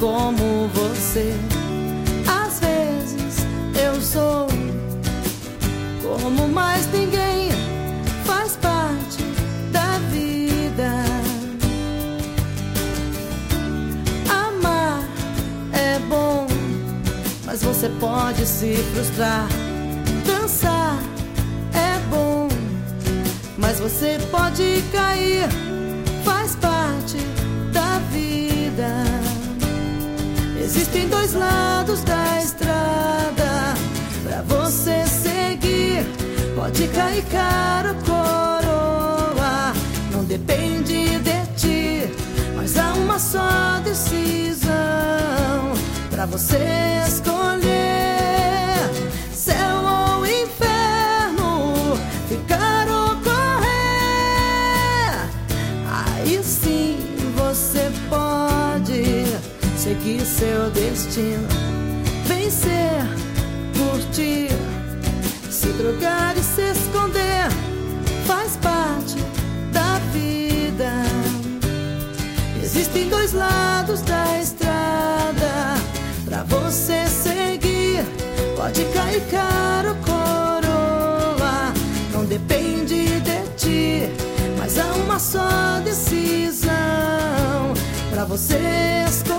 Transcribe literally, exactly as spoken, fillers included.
como você. Às vezes eu sou como mais ninguém, faz parte da vida. Amar é bom, mas você pode se frustrar. Dançar é bom, mas você pode cair. Faz parte da vida. Existem dois lados da estrada pra você seguir. Pode cair cara ou coroa, não depende de ti, mas há uma só decisão pra você escolher: céu ou inferno, ficar ou correr. Aí sim você pode seguir seu destino, vencer, curtir, se drogar e se esconder. Faz parte da vida. Existem dois lados da estrada pra você seguir. Pode cair cara ou coroa, não depende de ti, mas há uma só decisão pra você escolher: